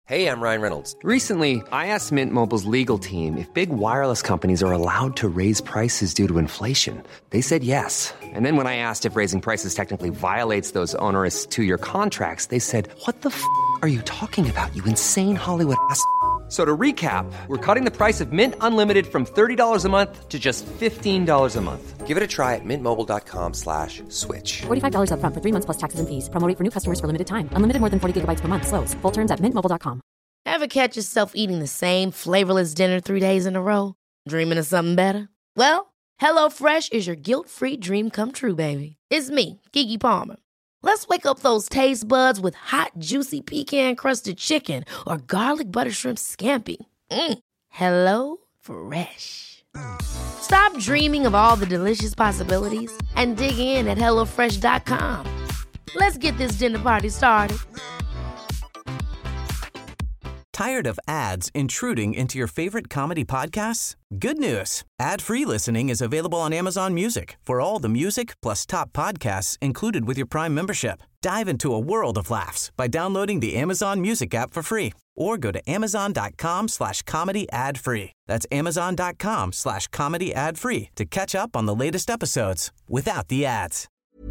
Hey, I'm Ryan Reynolds. Recently, I asked Mint Mobile's legal team if big wireless companies are allowed to raise prices due to inflation. They said yes. And then when I asked if raising prices technically violates those onerous two-year contracts, they said, "What the f*** are you talking about, you insane Hollywood ass?" So to recap, we're cutting the price of Mint Unlimited from $30 a month to just $15 a month. Give it a try at mintmobile.com/switch. $45 up front for 3 months plus taxes and fees. Promo rate for new customers for limited time. Unlimited more than 40 gigabytes per month. Slows full terms at mintmobile.com. Ever catch yourself eating the same flavorless dinner 3 days in a row? Dreaming of something better? Well, HelloFresh is your guilt-free dream come true, baby. It's me, Keke Palmer. Let's wake up those taste buds with hot, juicy pecan-crusted chicken or garlic butter shrimp scampi. Hello Fresh. Stop dreaming of all the delicious possibilities and dig in at HelloFresh.com. Let's get this dinner party started. Tired of ads intruding into your favorite comedy podcasts? Good news. Ad-free listening is available on Amazon Music for all the music plus top podcasts included with your Prime membership. Dive into a world of laughs by downloading the Amazon Music app for free or go to amazon.com/comedy ad-free. That's amazon.com/comedy ad-free to catch up on the latest episodes without the ads.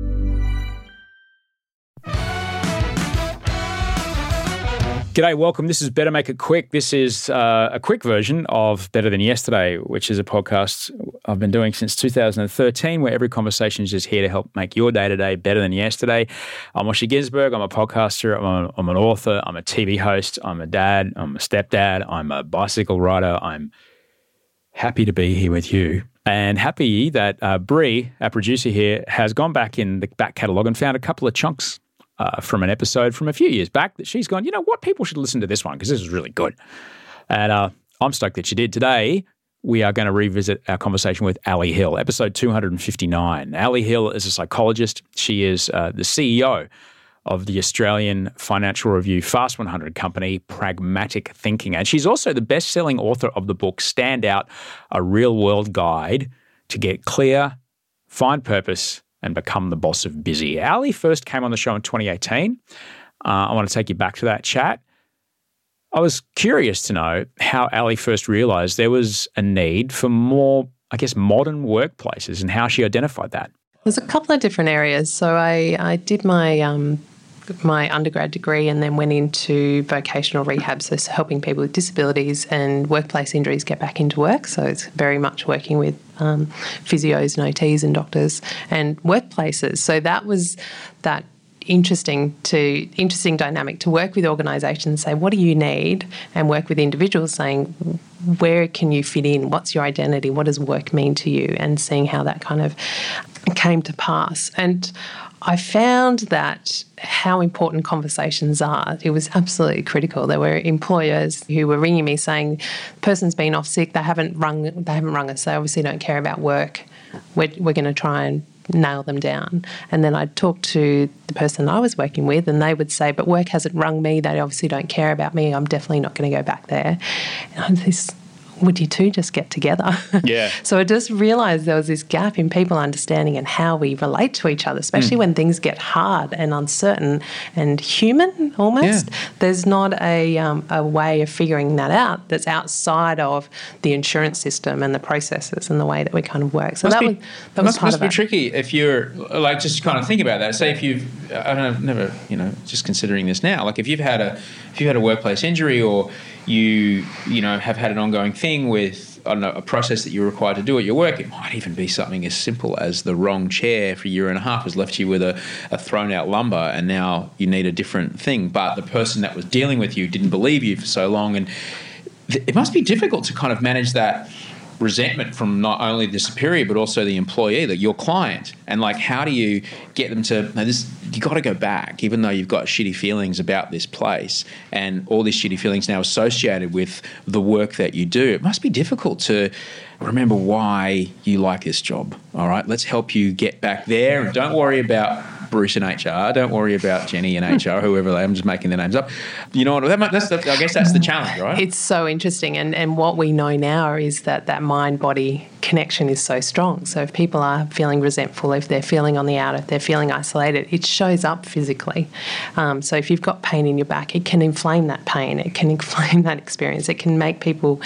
G'day, welcome. This is Better Make It Quick. This is a quick version of Better Than Yesterday, which is a podcast I've been doing since 2013, where every conversation is just here to help make your day-to-day better than yesterday. I'm Osher Ginsberg. I'm a podcaster. I'm an author. I'm a TV host. I'm a dad. I'm a stepdad. I'm a bicycle rider. I'm happy to be here with you. And happy that Bree, our producer here, has gone back in the back catalogue and found a couple of chunks from an episode from a few years back that she's gone, you know what, people should listen to this one because this is really good. And I'm stoked that she did. Today, we are going to revisit our conversation with Ali Hill, episode 259. Ali Hill is a psychologist. She is the CEO of the Australian Financial Review Fast 100 company, Pragmatic Thinking. And she's also the best-selling author of the book Stand Out, a real-world guide to get clear, find purpose, and become the boss of busy. Ali first came on the show in 2018. I want to take you back to that chat. I was curious to know how Ali first realized there was a need for more, I guess, modern workplaces and how she identified that. There's a couple of different areas. So I did my my undergrad degree and then went into vocational rehab, so helping people with disabilities and workplace injuries get back into work. So it's very much working with physios and OTs and doctors and workplaces. So that was that interesting dynamic to work with organisations and say, what do you need? And work with individuals saying, where can you fit in? What's your identity? What does work mean to you? And seeing how that kind of came to pass. And I found that how important conversations are. It was absolutely critical. There were employers who were ringing me saying, the person's been off sick, they haven't rung us, they obviously don't care about work. We're going to try and nail them down. And then I'd talk to the person I was working with and they would say, but work hasn't rung me, they obviously don't care about me, I'm definitely not going to go back there. And would you two just get together? Yeah. So I just realised there was this gap in people understanding and how we relate to each other, especially when things get hard and uncertain and human almost. Yeah. There's not a way of figuring that out that's outside of the insurance system and the processes and the way that we kind of work. So that was part of it. Must be tricky if you're, like, just kind of think about that. Say if you've, I've never, just considering this now, like if you've had a workplace injury or you have had an ongoing thing with, I don't know, a process that you're required to do at your work. It might even be something as simple as the wrong chair for a year and a half has left you with a thrown out lumbar and now you need a different thing. But the person that was dealing with you didn't believe you for so long. And it must be difficult to kind of manage that resentment from not only the superior but also the employee, that your client, and like how do you get them to you got to go back even though you've got shitty feelings about this place and all these shitty feelings now associated with the work that you do. It must be difficult to remember why you like this job. All right, let's help you get back there and don't worry about Bruce in HR, don't worry about Jenny in HR, whoever they are. I'm just making their names up. You know what? I guess that's the challenge, right? It's so interesting. And what we know now is that mind-body connection connection is so strong. So if people are feeling resentful, if they're feeling on the out, if they're feeling isolated, it shows up physically. So if you've got pain in your back, it can inflame that pain. It can inflame that experience. It can make people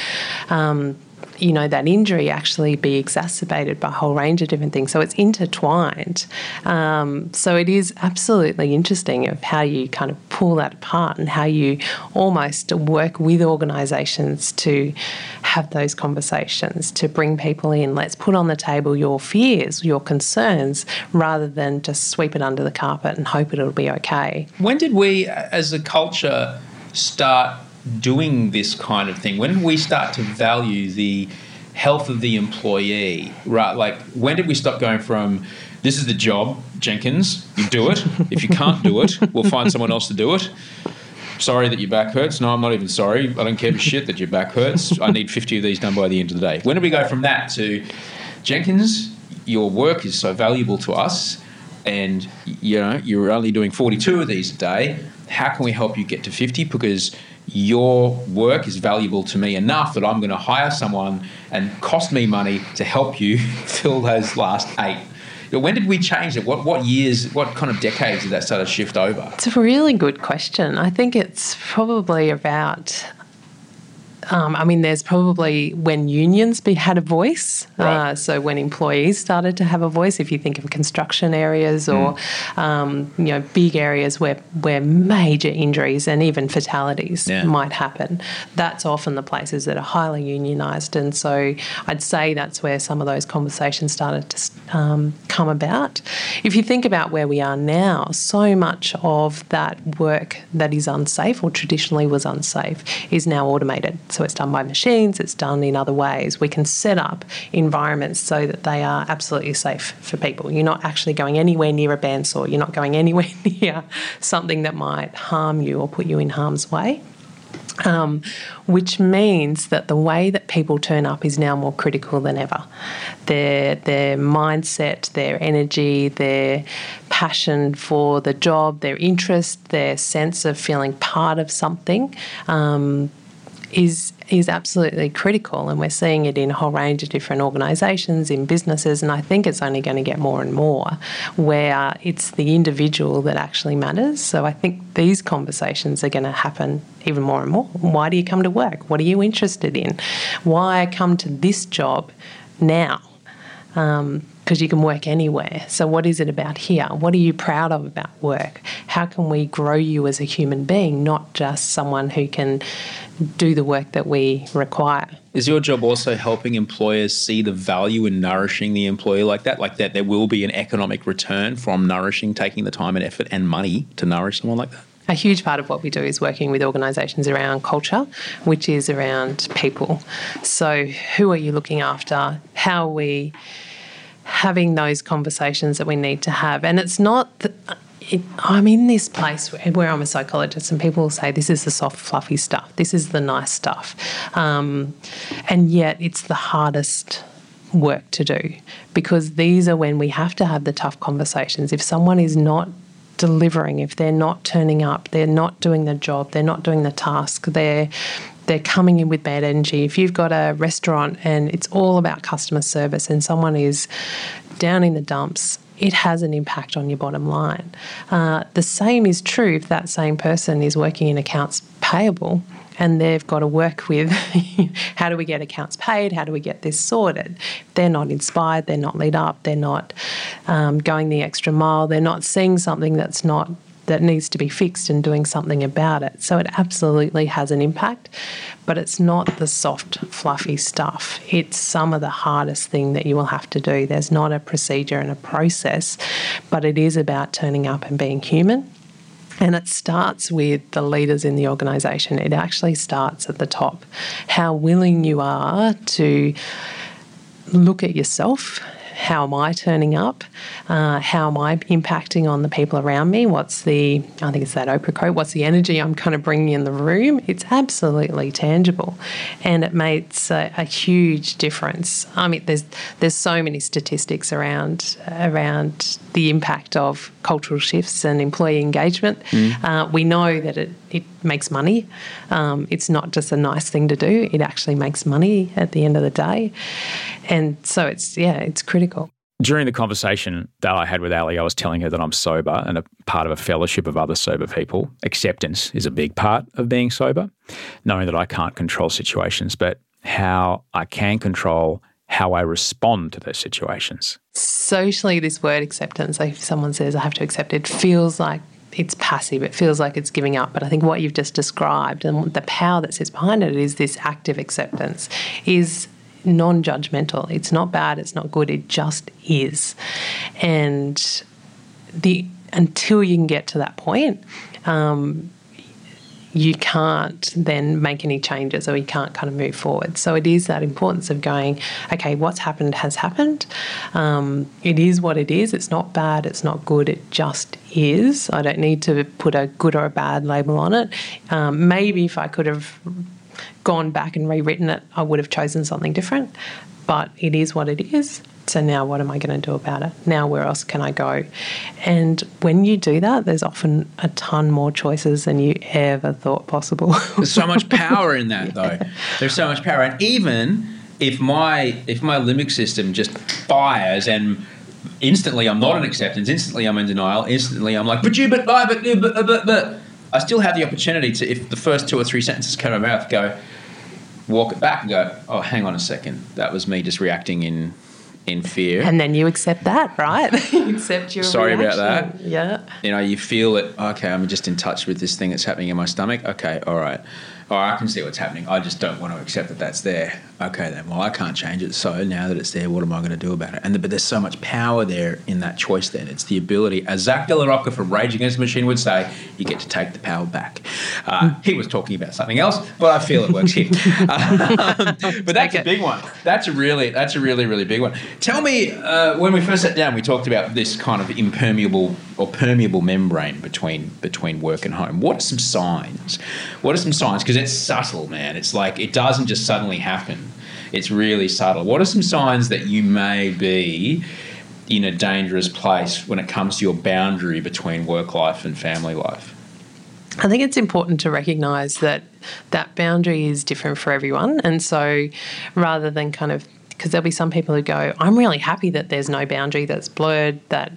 that injury actually be exacerbated by a whole range of different things. So it's intertwined. So it is absolutely interesting of how you kind of pull that apart and how you almost work with organisations to have those conversations, to bring people in. Let's put on the table your fears, your concerns, rather than just sweep it under the carpet and hope it'll be okay. When did we, as a culture, start doing this kind of thing? When did we start to value the health of the employee? Right, like when did we stop going from this is the job, Jenkins, you do it. If you can't do it, we'll find someone else to do it. Sorry that your back hurts. No, I'm not even sorry. I don't care for shit that your back hurts. I need 50 of these done by the end of the day. When did we go from that to Jenkins, your work is so valuable to us and you're only doing 42 of these a day. How can we help you get to 50? Because your work is valuable to me enough that I'm going to hire someone and cost me money to help you fill those last 8. When did we change it? What years, what kind of decades did that start to shift over? It's a really good question. I think it's probably about... there's probably when unions had a voice. Right. So when employees started to have a voice, if you think of construction areas or, big areas where major injuries and even fatalities might happen, that's often the places that are highly unionised. And so I'd say that's where some of those conversations started to come about. If you think about where we are now, so much of that work that is unsafe or traditionally was unsafe is now automated. So it's done by machines, it's done in other ways. We can set up environments so that they are absolutely safe for people. You're not actually going anywhere near a bandsaw. You're not going anywhere near something that might harm you or put you in harm's way. Which means that the way that people turn up is now more critical than ever. Their mindset, their energy, their passion for the job, their interest, their sense of feeling part of something is absolutely critical, and we're seeing it in a whole range of different organisations, in businesses, and I think it's only going to get more and more where it's the individual that actually matters. So I think these conversations are going to happen even more and more. Why do you come to work? What are you interested in? Why come to this job now? Because you can work anywhere. So what is it about here? What are you proud of about work? How can we grow you as a human being, not just someone who can do the work that we require? Is your job also helping employers see the value in nourishing the employee like that there will be an economic return from nourishing, taking the time and effort and money to nourish someone like that? A huge part of what we do is working with organisations around culture, which is around people. So who are you looking after? How are we having those conversations that we need to have? And it's not... I'm in this place where I'm a psychologist and people will say this is the soft, fluffy stuff. This is the nice stuff. And yet it's the hardest work to do because these are when we have to have the tough conversations. If someone is not delivering, if they're not turning up, they're not doing the job, they're not doing the task, they're coming in with bad energy. If you've got a restaurant and it's all about customer service and someone is down in the dumps, it has an impact on your bottom line. The same is true if that same person is working in accounts payable and they've got to work with how do we get accounts paid, how do we get this sorted. If they're not inspired, they're not lit up, they're not going the extra mile, they're not seeing something that needs to be fixed and doing something about it. So it absolutely has an impact, but it's not the soft, fluffy stuff. It's some of the hardest thing that you will have to do. There's not a procedure and a process, but it is about turning up and being human. And it starts with the leaders in the organisation. It actually starts at the top. How willing you are to look at yourself. How am I turning up? How am I impacting on the people around me? I think it's that Oprah quote, what's the energy I'm kind of bringing in the room? It's absolutely tangible and it makes a huge difference. I mean, there's so many statistics around the impact of cultural shifts and employee engagement. We know that it makes money. It's not just a nice thing to do. It actually makes money at the end of the day. And so it's critical. During the conversation that I had with Ali, I was telling her that I'm sober and a part of a fellowship of other sober people. Acceptance is a big part of being sober, knowing that I can't control situations, but how I can control how I respond to those situations. Socially, this word acceptance, if someone says I have to accept it, feels like it's passive. It feels like it's giving up. But I think what you've just described and the power that sits behind it is this active acceptance is non-judgmental. It's not bad, it's not good, it just is. And until you can get to that point, you can't then make any changes, or you can't kind of move forward. So it is that importance of going, okay, what's happened has happened. It is what it is. It's not bad, it's not good, it just is. I don't need to put a good or a bad label on it. Maybe if I could have gone back and rewritten it, I would have chosen something different, but it is what it is. So now what am I going to do about it? Now where else can I go? And when you do that, there's often a ton more choices than you ever thought possible. There's so much power in that, though. There's so much power. And even if my limbic system just fires and instantly I'm not in acceptance, instantly I'm in denial, instantly I'm like, but I still have the opportunity to, if the first 2 or 3 sentences come out of my mouth, go, walk it back and go, oh, hang on a second. That was me just reacting in fear. And then you accept that, right? You accept your Sorry reaction. about that. Yeah. You know, you feel that, okay, I'm just in touch with this thing that's happening in my stomach. Okay, all right. Oh, I can see what's happening. I just don't want to accept that that's there. Okay, then. Well, I can't change it. So now that it's there, what am I going to do about it? But there's so much power there in that choice then. It's the ability, as Zach De La Rocca from Rage Against the Machine would say, you get to take the power back. He was talking about something else, but I feel it works here. But that's a big one. That's a really, really big one. Tell me, when we first sat down, we talked about this kind of impermeable or permeable membrane between work and home. What are some signs? Because it's subtle, man. It's like it doesn't just suddenly happen. It's really subtle. What are some signs that you may be in a dangerous place when it comes to your boundary between work life and family life? I think it's important to recognise that boundary is different for everyone. And so rather than kind of, because there'll be some people who go, I'm really happy that there's no boundary, that's blurred, that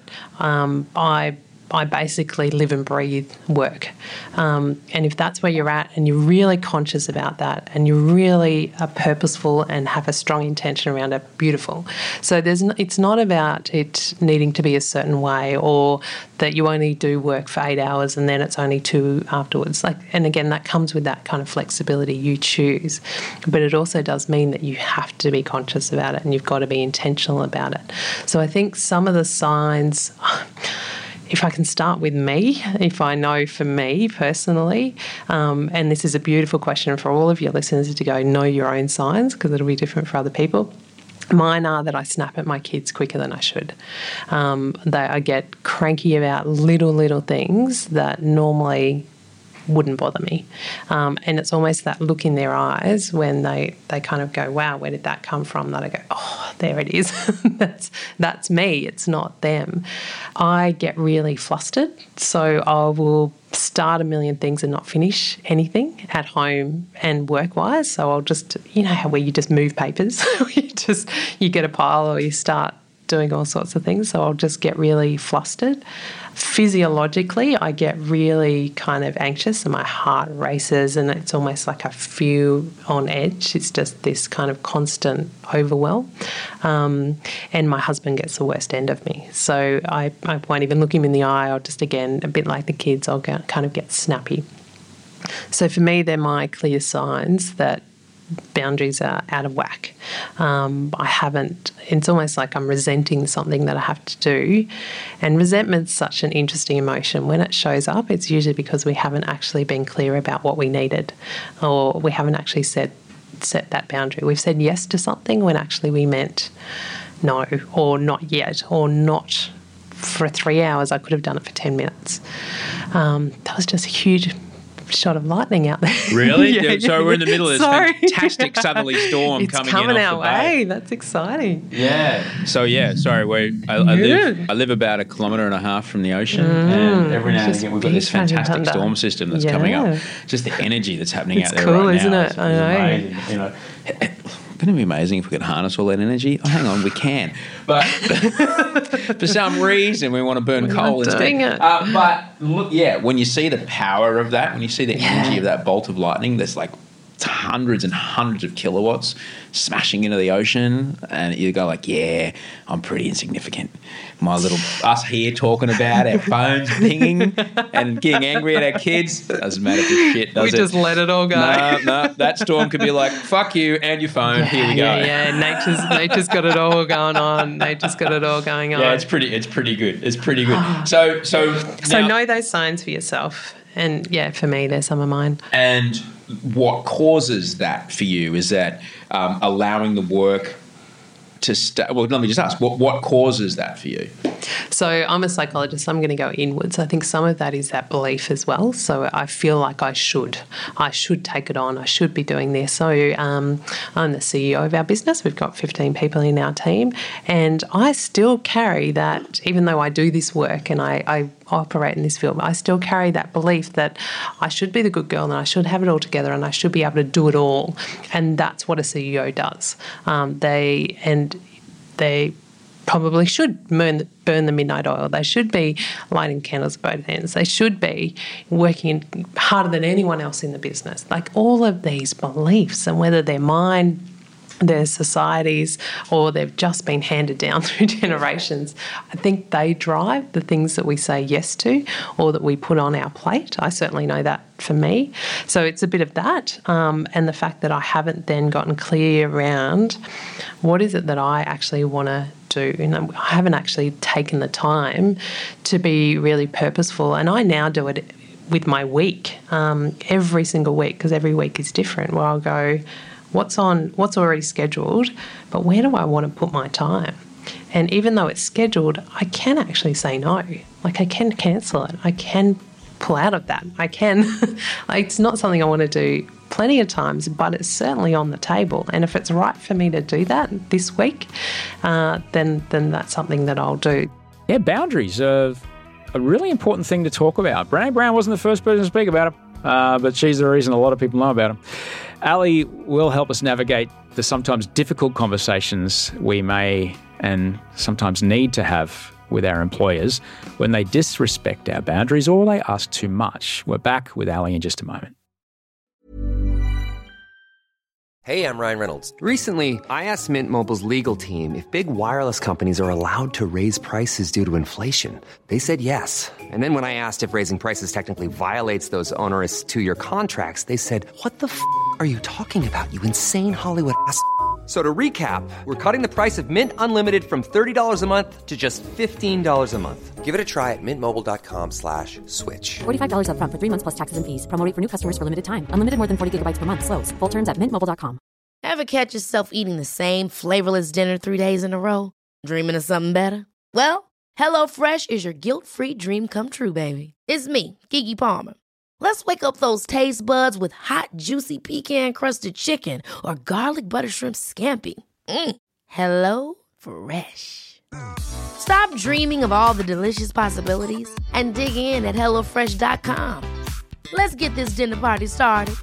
I basically live and breathe work. And if that's where you're at and you're really conscious about that and you really are purposeful and have a strong intention around it, beautiful. So it's not about it needing to be a certain way or that you only do work for 8 hours and then it's only 2 afterwards. And again, that comes with that kind of flexibility you choose. But it also does mean that you have to be conscious about it and you've got to be intentional about it. So I think some of the signs... If I can start with me, if I know for me personally, and this is a beautiful question for all of your listeners to go, know your own signs, because it'll be different for other people. Mine are that I snap at my kids quicker than I should. That I get cranky about little things that normally wouldn't bother me. And it's almost that look in their eyes when they kind of go, wow, where did that come from? That I go, oh, there it is. That's me. It's not them. I get really flustered. So I will start a million things and not finish anything at home and work-wise. So I'll just, you know, where you just move papers. you get a pile or you start doing all sorts of things. So I'll just get really flustered. Physiologically, I get really kind of anxious and my heart races and it's almost like I feel on edge. It's just this kind of constant overwhelm. And my husband gets the worst end of me. So I won't even look him in the eye. I'll just, again, a bit like the kids, I'll kind of get snappy. So for me, they're my clear signs that boundaries are out of whack. It's almost like I'm resenting something that I have to do. And resentment's such an interesting emotion. When it shows up, it's usually because we haven't actually been clear about what we needed or we haven't actually set that boundary. We've said yes to something when actually we meant no or not yet or not for 3 hours. I could have done it for 10 minutes. That was just a huge shot of lightning out there. Really? Yeah, So we're in the middle of this Sorry. fantastic southerly storm It's coming coming in off our the bay. way. That's exciting. Yeah. So sorry. I live about 1.5 kilometres from the ocean, and every now and again we've got this fantastic storm system that's coming up. Just the energy that's happening out there cool, right isn't now. it? I know. Amazing. You know, wouldn't it be amazing if we could harness all that energy? Oh, hang on, we can. But for some reason, we want to burn coal not instead. doing it. But look, when you see the power of that, when you see the energy of that bolt of lightning, there's like hundreds and hundreds of kilowatts smashing into the ocean, and you go like, yeah, I'm pretty insignificant. Us here talking about our phones pinging and getting angry at our kids, doesn't matter for shit, does it? We just let it all go. No, that storm could be like, fuck you and your phone, here we go. Yeah, nature's got it all going on. Nature's got it all going on. Yeah, it's pretty good. It's pretty good. So now, know those signs for yourself. And for me, they're some of mine. And what causes that for you? Is that allowing the work to stay? Well, let me just ask, what causes that for you? So I'm a psychologist. I'm going to go inwards. I think some of that is that belief as well. So I feel like I should take it on. I should be doing this. So I'm the CEO of our business. We've got 15 people in our team, and I still carry that, even though I do this work and I operate in this field, I still carry that belief that I should be the good girl and I should have it all together and I should be able to do it all. And that's what a CEO does. They probably should burn the midnight oil. They should be lighting candles at both ends. They should be working harder than anyone else in the business. Like all of these beliefs, and whether they're mine, their societies, or they've just been handed down through generations, I think they drive the things that we say yes to or that we put on our plate. I certainly know that for me. So it's a bit of that, and the fact that I haven't then gotten clear around what is it that I actually want to do. And I haven't actually taken the time to be really purposeful, and I now do it with my week, every single week, because every week is different, where I'll go, what's already scheduled, but where do I want to put my time? And even though it's scheduled, I can actually say no. Like I can cancel it. I can pull out of that. I can. It's not something I want to do plenty of times, but it's certainly on the table. And if it's right for me to do that this week, then that's something that I'll do. Yeah, boundaries are a really important thing to talk about. Brené Brown wasn't the first person to speak about it, but she's the reason a lot of people know about them. Ali will help us navigate the sometimes difficult conversations we may and sometimes need to have with our employers when they disrespect our boundaries or they ask too much. We're back with Ali in just a moment. Hey, I'm Ryan Reynolds. Recently, I asked Mint Mobile's legal team if big wireless companies are allowed to raise prices due to inflation. They said yes. And then when I asked if raising prices technically violates those onerous 2-year contracts, they said, "What the f*** are you talking about, you insane Hollywood ass?" So to recap, we're cutting the price of Mint Unlimited from $30 a month to just $15 a month. Give it a try at mintmobile.com/switch. $45 up front for 3 months plus taxes and fees. Promo rate for new customers for limited time. Unlimited more than 40 gigabytes per month. Slows full terms at mintmobile.com. Ever catch yourself eating the same flavorless dinner 3 days in a row? Dreaming of something better? Well, HelloFresh is your guilt-free dream come true, baby. It's me, Keke Palmer. Let's wake up those taste buds with hot, juicy pecan-crusted chicken or garlic butter shrimp scampi. Hello Fresh. Stop dreaming of all the delicious possibilities and dig in at HelloFresh.com. Let's get this dinner party started.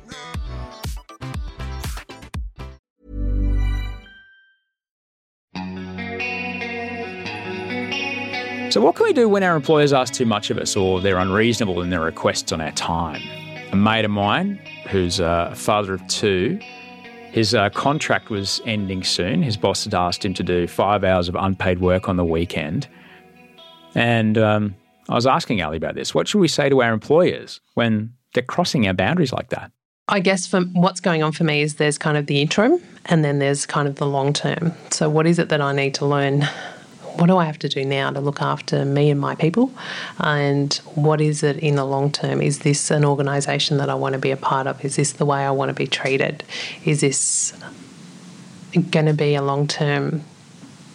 So what can we do when our employers ask too much of us or they're unreasonable in their requests on our time? A mate of mine, who's a father of 2, his contract was ending soon. His boss had asked him to do 5 hours of unpaid work on the weekend. And I was asking Ali about this. What should we say to our employers when they're crossing our boundaries like that? I guess for what's going on for me is there's kind of the interim and then there's kind of the long term. So what is it that I need to learn? What do I have to do now to look after me and my people? And what is it in the long term? Is this an organisation that I want to be a part of? Is this the way I want to be treated? Is this going to be a long-term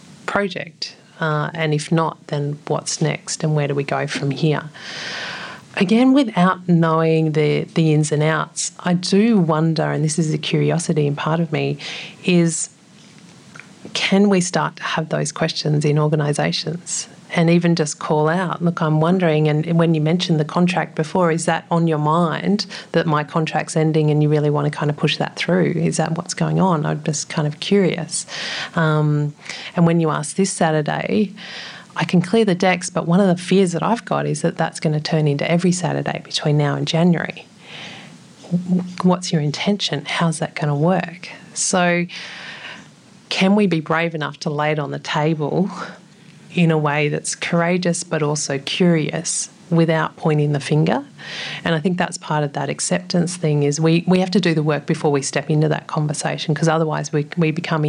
project? And if not, then what's next and where do we go from here? again, without knowing the ins and outs, I do wonder, and this is a curiosity in part of me, is can we start to have those questions in organisations and even just call out, look, I'm wondering, and when you mentioned the contract before, is that on your mind that my contract's ending and you really want to kind of push that through? Is that what's going on? I'm just kind of curious. And when you ask this Saturday, I can clear the decks, but one of the fears that I've got is that that's going to turn into every Saturday between now and January. What's your intention? How's that going to work? So can we be brave enough to lay it on the table in a way that's courageous but also curious without pointing the finger? And I think that's part of that acceptance thing is we have to do the work before we step into that conversation, because otherwise we become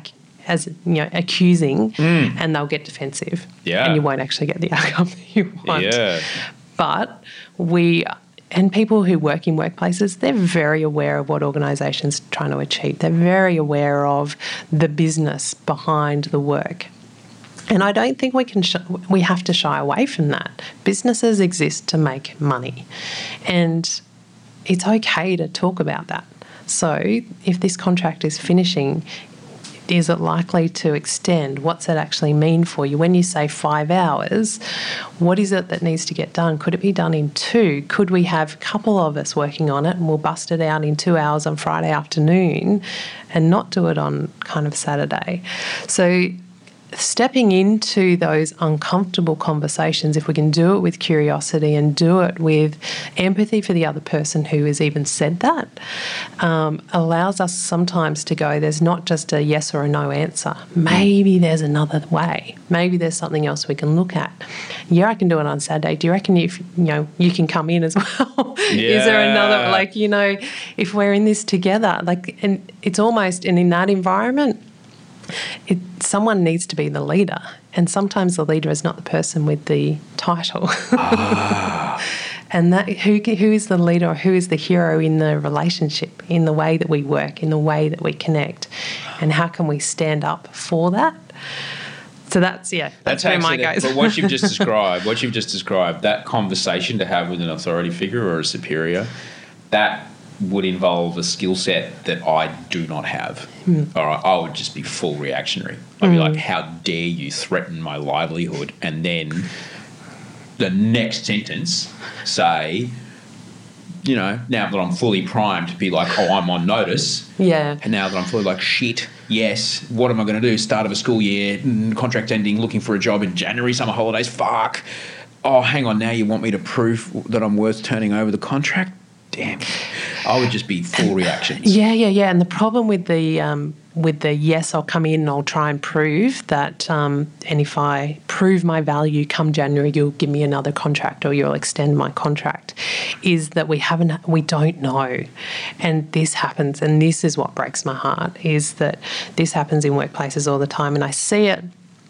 accusing and they'll get defensive and you won't actually get the outcome that you want. Yeah. But and people who work in workplaces, they're very aware of what organisations are trying to achieve. They're very aware of the business behind the work. And I don't think we have to shy away from that. Businesses exist to make money, and it's okay to talk about that. So if this contract is finishing, is it likely to extend? What's that actually mean for you? When you say 5 hours, what is it that needs to get done? Could it be done in 2? Could we have a couple of us working on it and we'll bust it out in 2 hours on Friday afternoon and not do it on kind of Saturday? So stepping into those uncomfortable conversations, if we can do it with curiosity and do it with empathy for the other person who has even said that, allows us sometimes to go, there's not just a yes or a no answer. Maybe there's another way. Maybe there's something else we can look at. Yeah, I can do it on Saturday. Do you reckon you can come in as well? Is there another, if we're in this together, and it's almost, and in that environment, someone needs to be the leader, and sometimes the leader is not the person with the title. And that who is the leader, or who is the hero in the relationship, in the way that we work, in the way that we connect, and how can we stand up for that? So that's where mine goes. But what you've just described, that conversation to have with an authority figure or a superior, that would involve a skill set that I do not have. All right, I would just be full reactionary. I'd be like, how dare you threaten my livelihood? And then the next sentence say, now that I'm fully primed to be like, oh, I'm on notice. Yeah. And now that I'm fully like, shit, yes, what am I going to do? Start of a school year, contract ending, looking for a job in January, summer holidays, fuck. Oh, hang on, now you want me to prove that I'm worth turning over the contract? Damn, I would just be full reactions. Yeah. And the problem with the yes, I'll come in and I'll try and prove that, and if I prove my value come January, you'll give me another contract or you'll extend my contract, is that we don't know. And this happens, and this is what breaks my heart, is that this happens in workplaces all the time, and I see it.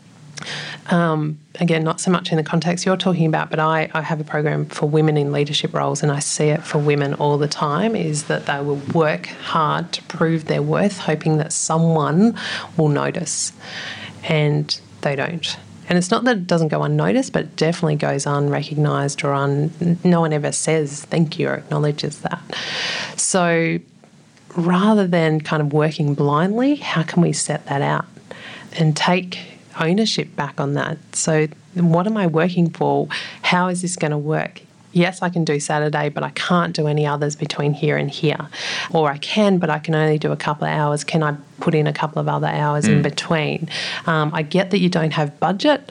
Again, not so much in the context you're talking about, but I have a program for women in leadership roles, and I see it for women all the time, is that they will work hard to prove their worth, hoping that someone will notice, and they don't. And it's not that it doesn't go unnoticed, but it definitely goes unrecognised, or no one ever says thank you or acknowledges that. So rather than kind of working blindly, how can we set that out and take ownership back on that? So what am I working for? How is this going to work? Yes, I can do Saturday, but I can't do any others between here and here. Or I can, but I can only do a couple of hours. Can I put in a couple of other hours in between? I get that you don't have budget,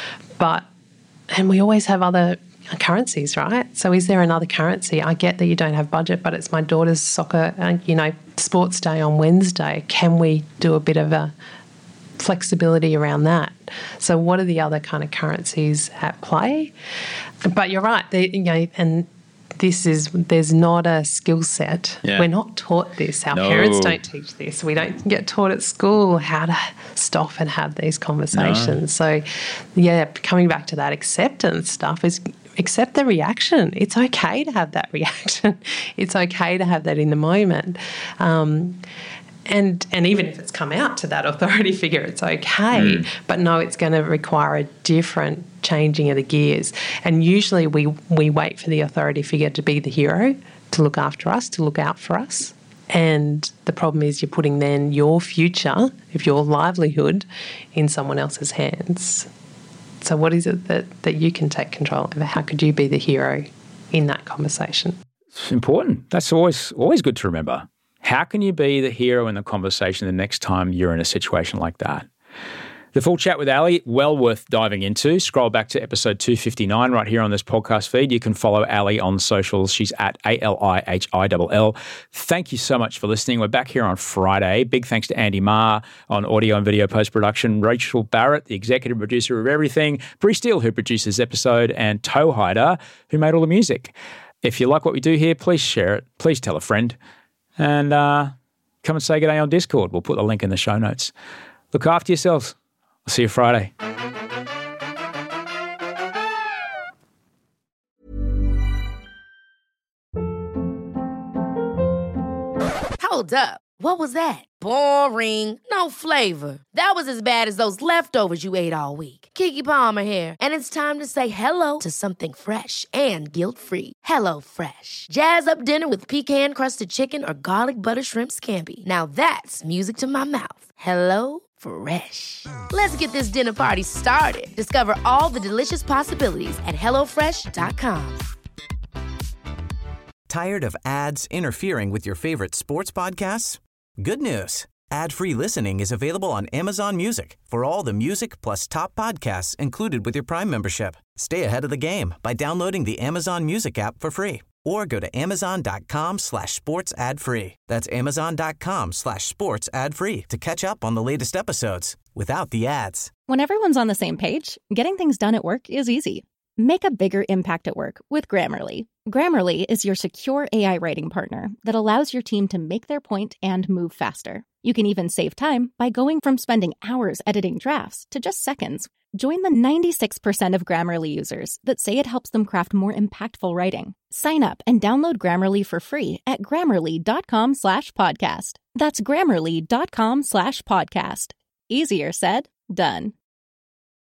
and we always have other currencies, right? So is there another currency? I get that you don't have budget, but it's my daughter's soccer, sports day on Wednesday. Can we do a bit of a flexibility around that? So what are the other kind of currencies at play? But you're right, and there's not a skill set. Yeah. We're not taught this. Our parents don't teach this. We don't get taught at school how to stop and have these conversations. So, coming back to that acceptance stuff is accept the reaction. It's okay to have that reaction. It's okay to have that in the moment. And even if it's come out to that authority figure, it's okay. But no, it's going to require a different changing of the gears. And usually we wait for the authority figure to be the hero, to look after us, to look out for us. And the problem is you're putting then your future, if your livelihood, in someone else's hands. So what is it that you can take control over? How could you be the hero in that conversation? It's important. That's always good to remember. How can you be the hero in the conversation the next time you're in a situation like that? The full chat with Ali, well worth diving into. Scroll back to episode 259 right here on this podcast feed. You can follow Ali on socials. She's at ALIHILL. Thank you so much for listening. We're back here on Friday. Big thanks to Andy Marr on audio and video post-production, Rachel Barrett, the executive producer of everything, Bree Steele, who produced this episode, and Toe Hider, who made all the music. If you like what we do here, please share it. Please tell a friend. And come and say good day on Discord. We'll put the link in the show notes. Look after yourselves. I'll see you Friday. Hold up. What was that? Boring. No flavor. That was as bad as those leftovers you ate all week. Keke Palmer here. And it's time to say hello to something fresh and guilt-free. Hello Fresh. Jazz up dinner with pecan-crusted chicken or garlic butter shrimp scampi. Now that's music to my mouth. Hello Fresh. Let's get this dinner party started. Discover all the delicious possibilities at HelloFresh.com. Tired of ads interfering with your favorite sports podcasts? Good news. Ad-free listening is available on Amazon Music for all the music plus top podcasts included with your Prime membership. Stay ahead of the game by downloading the Amazon Music app for free or go to amazon.com/sports ad free. That's amazon.com/sports ad free to catch up on the latest episodes without the ads. When everyone's on the same page, getting things done at work is easy. Make a bigger impact at work with Grammarly. Grammarly is your secure AI writing partner that allows your team to make their point and move faster. You can even save time by going from spending hours editing drafts to just seconds. Join the 96% of Grammarly users that say it helps them craft more impactful writing. Sign up and download Grammarly for free at Grammarly.com/podcast. That's Grammarly.com/podcast. Easier said, done.